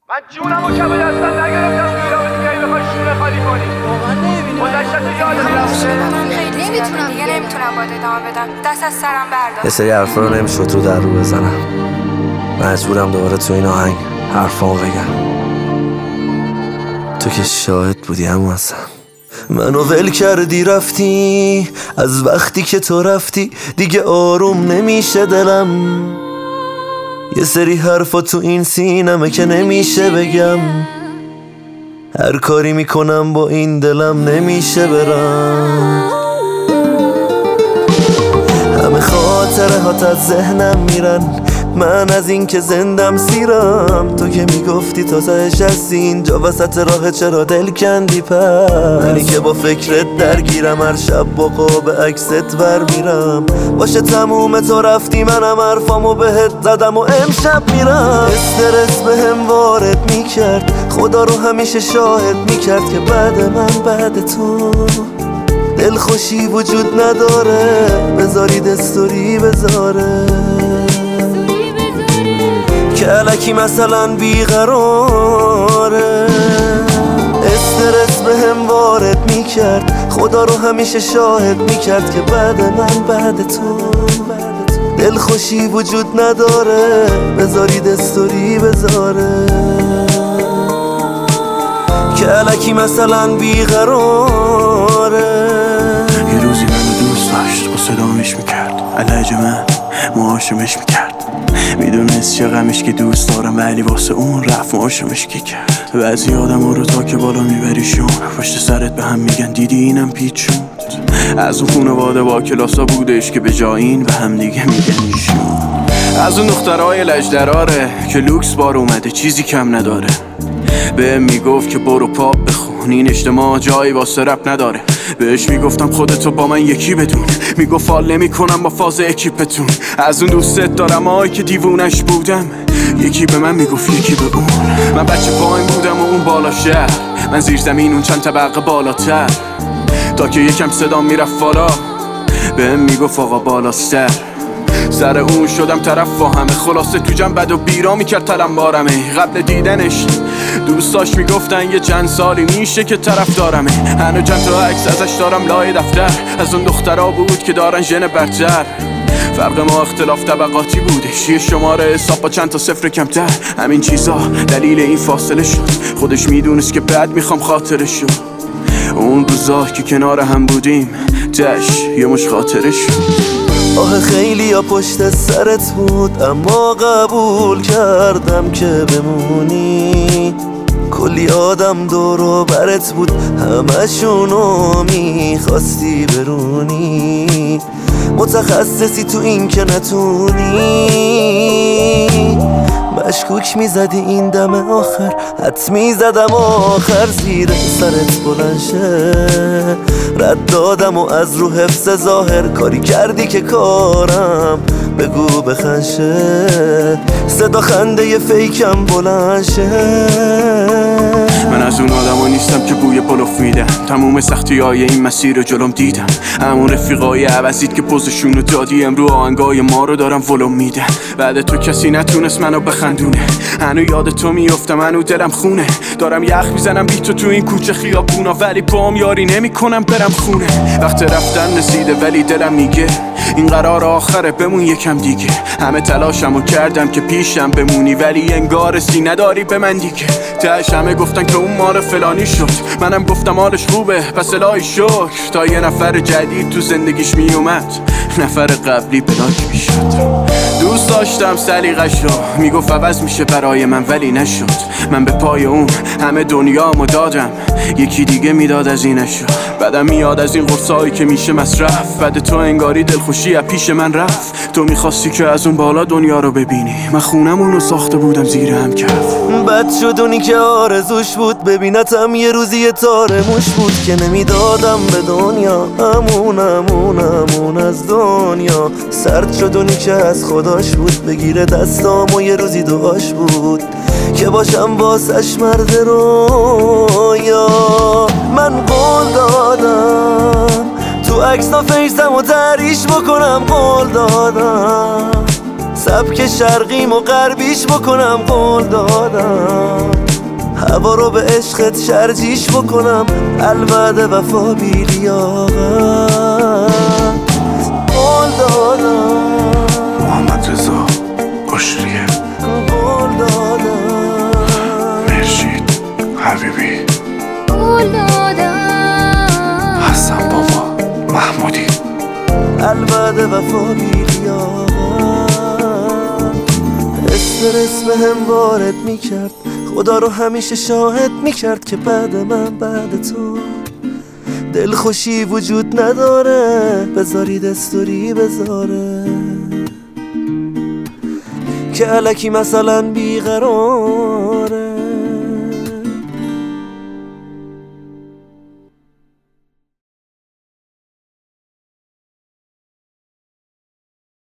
من جونم و کبه دستم نگرفتم توی راه دیگه بخوای شونه خالی کنی. واقعا نمیبینی گذشته یادت رفته. دیگه نمیتونم باید ادامه بدم. دست از سرم بردار. یه سری حرفا رو نمیشد رو در رو بزنم. مجبورم دوباره تو این آهنگ حرفامو بگم. تو که شاهد بودی همون اصلا. منو ول کردی رفتی، از وقتی که تو رفتی دیگه آروم نمیشه دلم. یه سری حرفا تو این سینمه که نمیشه بگم. هر کاری میکنم با این دلم نمیشه برم. همه خاطره هات از ذهنم میرن، من از این که زندم سیرم. تو که میگفتی تا تهش هستی اینجا وسط راه، چرا دل کندی پس؟ منی که با فکرت درگیرم، هر شب با قاب عکست ور میرم. باشه تموم تو رفتی، منم حرفامو بهت زدم و امشب میرم. استرس بهم وارد میکرد، خدا رو همیشه شاهد میکرد که بعد من بعد تو دلخوشی وجود نداره. بذارید استوری بذاره که الکی مثلا بیقراره. استرس بهم وارد میکرد، خدا رو همیشه شاهد میکرد که بعد من بعد تو دلخوشی وجود نداره. بذارید استوری بذاره که الکی مثلا بیقراره. یه روزی منو دوست داشت، با صدامش میکرد، علاج من معاشمش میکرد. میدونست چه غمش که دوست دارم، ولی واسه اون رفت معاشمش کی کرد. بعضی آدم رو تا که بالا میبریشون، پشت سرت به هم میگن دیدی اینم پیچوند. از اون خونواده با کلاسا بودش که به جای این به هم دیگه میگن ایشون. از اون دخترهای لجدراره که لوکس بار اومده چیزی کم نداره. به میگفت که برو پاپ بخون، این اجتماع جایی واسه رپ نداره. بهش میگفتم خودتو با من یکی بدون، میگفت حال نمی کنم با فاز اکیپتون. از اون دوستت دارم آی که دیوونش بودم، یکی به من میگفت یکی به اون. من بچه پایین بودم و اون بالا شهر، من زیر زمین اون چند طبقه بالاتر. تا که یکم صدام میرفت بالا، بهم میگفت آقا بالاستر. سر اون شدم طرف و همه، خلاصه تو جمع بد و بیرا میکرد تلم بارمه. قبل دیدنش دوستاش میگفتن یه چند سالی میشه که طرف دارمه. هنو چند تا عکس ازش دارم لای دفتر، از اون دخترها بود که دارن ژن برتر. فرق ما اختلاف طبقاتی بودش، یه شماره حساب با چند تا صفر کمتر. همین چیزا دلیل این فاصله شد، خودش میدونست که بعد میخوام خاطرش شد. اون روزا که کنار هم بودیم تش یه مش خاطره شد. آه خیلی ها پشت سرت بود، اما قبول کردم که بمونی. کلی آدم دور و برت بود، همشونو میخواستی برونی. متخصصی تو این که نتونی، مشکوک میزدی این دم آخر، حد میزدم آخر زیر سرت بلند شه. رد دادم و از رو حفظ ظاهر، کاری کردی که کارم بگو بخنشه. صدا خنده ی فیکم بلند شه. من از اون آدم ها نیستم که بوی پلوف میدم، تموم سختی های این مسیر رو جلوم دیدم. همون رفیقای عوضید که پوزشون رو دادی، امرو آهنگای ما رو دارم ولوم میدم. بعد تو کسی نتونست منو بخندونه، هنو یاد تو میفتم، هنو دلم خونه. دارم یخ میزنم بی تو این کوچه خیابونا، ولی پام یاری نمی کنم برم خونه. وقت رفتن رسیده ولی دلم میگه این قرار آخره، بمون یکم دیگه. همه تلاشمو کردم که پیشم بمونی، ولی انگار رسی نداری به من دیگه. تهش همه گفتن که اون مال فلانی شد، منم گفتم حالش خوبه پس الهی شکر. تا یه نفر جدید تو زندگیش میومد، نفر قبلی بلاک میشد. دوست داشتم سلیقش رو، میگفت عوض میشه برای من ولی نشد. من به پای اون همه دنیامو دادم، یکی دیگه میداد از اینشو. بعدم میاد از این قرصایی که میشه مصرف، بعد تو انگاری دلخوشی از پیش من رفت. تو میخواستی که از اون بالا دنیا رو ببینی، من خونمونو ساخته بودم زیر هم کف. بد شد اونی که آرزوش بود، ببینتم یه روزی یه تاره موش بود که نمیدادم به دنیا. امون از دنیا. سرد شد اونی که از خداش بود، بگیره دستام و یه روزی دعاش بود که باشم واسش مرد رویا. من قول دادم تو عکس‌ها فیسم و تریش بکنم، قول دادم سبک شرقیم و غربیش بکنم، قول دادم هوا رو به عشقت شرجیش بکنم، الوعد وفا بی لیاقت. قول دادم محمد رضا بشریه، قول دادم مرشید حبیبی، قول دادم حسن بابا محمودی، الوعد وفا بی لیاقت. استرس به هم وارد میکرد، خدا رو همیشه شاهد میکرد که بعد من بعد تو دلخوشی وجود نداره، بذارید استوری بذاره که الکی مثلا بیقرار